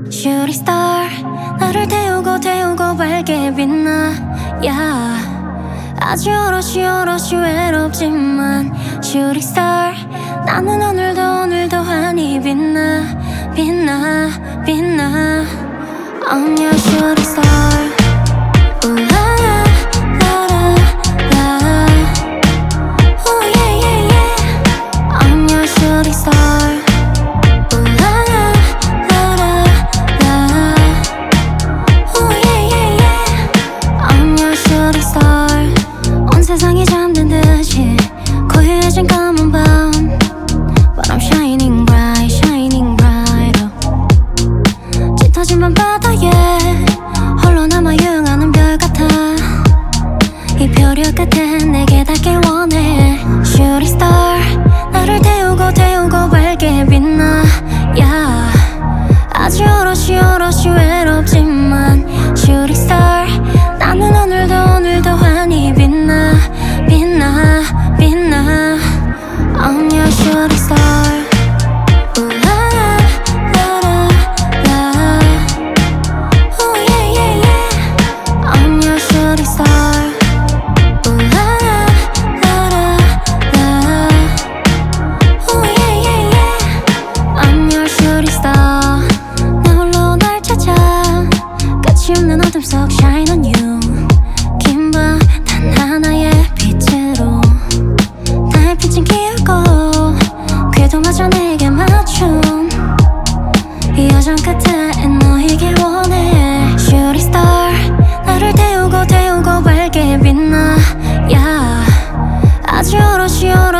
Shooting star 나를 태우고 밝게 빛나 yeah. 아주 여럿이 외롭지만 Shooting star 나는 오늘도 환히 빛나 I'm your shooting star. Ooh, la, la, la, la. Ooh, yeah, yeah, yeah. I'm your shooting star. Ooh, la, la, la, la. Ooh, yeah, yeah, yeah. I'm your shooting star. 온 세상이 잠든 듯이 고요해진 검은 밤 But I'm shining bright, shining bright. 짙어진 밤바다에 홀로 남아 유흥하는 별 같아. 이 표류 끝에 내게 닿길 원해. Shooting star 나를 태우고 밝게 빛나 yeah. 아주 여럿이 외롭지만 Shooting star 나는 오늘도 환히 빛나 I'm your shooting star. Ooh, la, la, la, la. Ooh, yeah, yeah, yeah. I'm your shooting star. Ooh, la, la, la, la. Ooh, yeah, yeah, yeah. I'm your shooting star. 나 홀로 날 찾아 끝이 없는 어둠 속 shine on you. 긴 밤 단 하나의 빛으로 날 비친 기울고 궤도마저 내게 맞춘 이 여정 끝에 너이길 원해. Shooting star 나를 태우고 밝게 빛나 yeah. 아주 여럿이